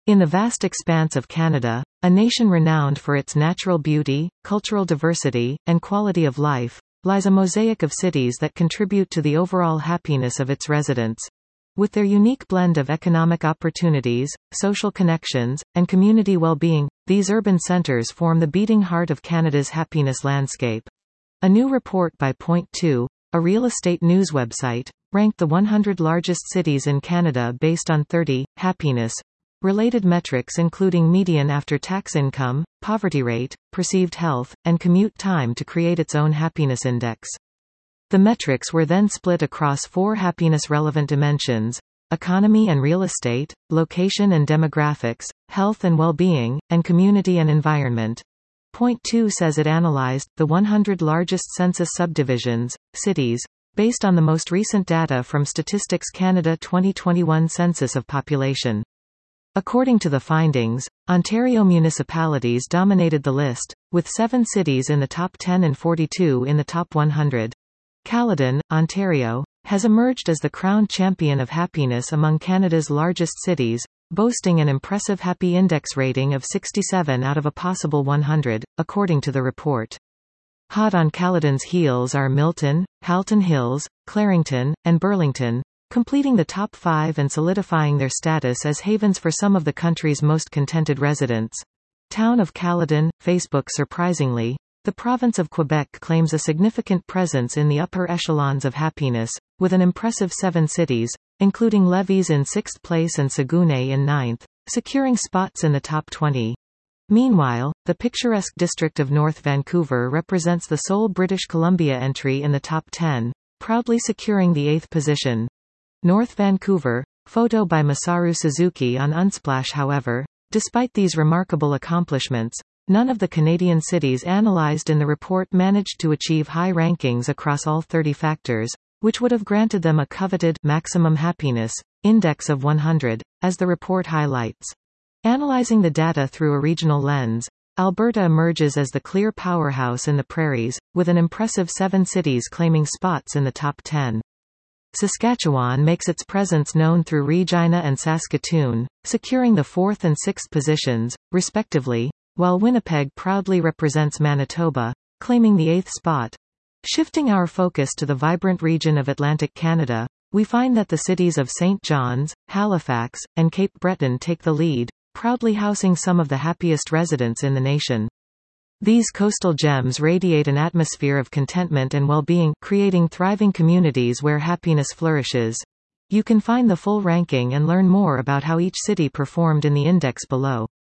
In the vast expanse of Canada, a nation renowned for its natural beauty, cultural diversity, and quality of life, lies a mosaic of cities that contribute to the overall happiness of its residents. With their unique blend of economic opportunities, social connections, and community well-being, these urban centres form the beating heart of Canada's happiness landscape. A new report by Point2, a real estate news website, ranked the 100 largest cities in Canada based on 30 happiness-related metrics including median after-tax income, poverty rate, perceived health, and commute time to create its own happiness index. The metrics were then split across 4 happiness-relevant dimensions: economy and real estate, location and demographics, health and well-being, and community and environment. Point2 says it analyzed the 100 largest census subdivisions, cities, based on the most recent data from Statistics Canada 2021 Census of Population. According to the findings, Ontario municipalities dominated the list, with 7 cities in the top 10 and 42 in the top 100. Caledon, Ontario, has emerged as the crowned champion of happiness among Canada's largest cities, boasting an impressive Happy Index rating of 67 out of a possible 100, according to the report. Hot on Caledon's heels are Milton, Halton Hills, Clarington, and Burlington, completing the top 5 and solidifying their status as havens for some of the country's most contented residents. Town of Caledon, Facebook. Surprisingly, the province of Quebec claims a significant presence in the upper echelons of happiness, with an impressive 7 cities, including Lévis in 6th place and Saguenay in 9th, securing spots in the top 20. Meanwhile, the picturesque district of North Vancouver represents the sole British Columbia entry in the top 10, proudly securing the 8th position. North Vancouver, photo by Masaru Suzuki on Unsplash. However, despite these remarkable accomplishments, none of the Canadian cities analyzed in the report managed to achieve high rankings across all 30 factors, which would have granted them a coveted maximum happiness index of 100, as the report highlights. Analyzing the data through a regional lens, Alberta emerges as the clear powerhouse in the prairies, with an impressive 7 cities claiming spots in the top 10. Saskatchewan makes its presence known through Regina and Saskatoon, securing the 4th and 6th positions, respectively, while Winnipeg proudly represents Manitoba, claiming the 8th spot. Shifting our focus to the vibrant region of Atlantic Canada, we find that the cities of St. John's, Halifax, and Cape Breton take the lead, proudly housing some of the happiest residents in the nation. These coastal gems radiate an atmosphere of contentment and well-being, creating thriving communities where happiness flourishes. You can find the full ranking and learn more about how each city performed in the index below.